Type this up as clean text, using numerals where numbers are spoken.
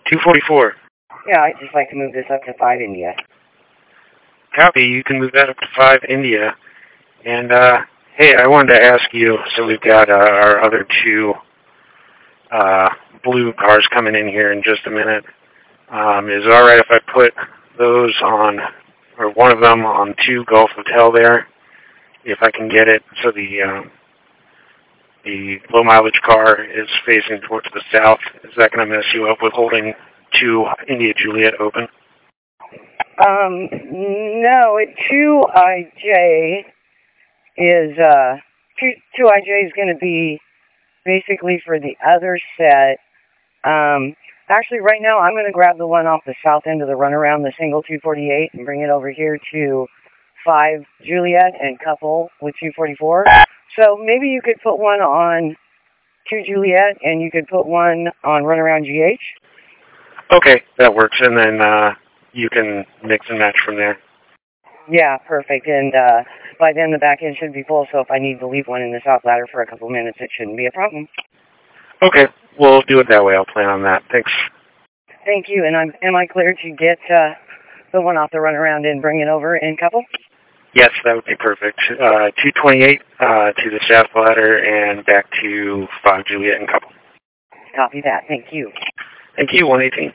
244. Yeah, I'd just like to move this up to 5 India. Copy. You can move that up to 5 India. And, hey, I wanted to ask you, so we've got our other two blue cars coming in here in just a minute. Is it all right if I put those on, or one of them on 2 Gulf Hotel there, if I can get it, so the low mileage car is facing towards the south? Is that going to mess you up with holding 2 India Juliet open? No, 2IJ is, 2IJ is going to be basically for the other set. Actually, right now, I'm going to grab the one off the south end of the runaround, the single 248, and bring it over here to 5 Juliet and couple with 244. So maybe you could put one on 2 Juliet, and you could put one on runaround GH. Okay, that works, and then you can mix and match from there. Yeah, perfect. And by then the back end should be full, so if I need to leave one in the south ladder for a couple minutes, it shouldn't be a problem. Okay, we'll do it that way. I'll plan on that. Thanks. Thank you. And am I clear to get the one off the runaround and bring it over in couple? Yes, that would be perfect. 228 to the south ladder and back to 5 Juliet and couple. Copy that. Thank you. Thank you, 118.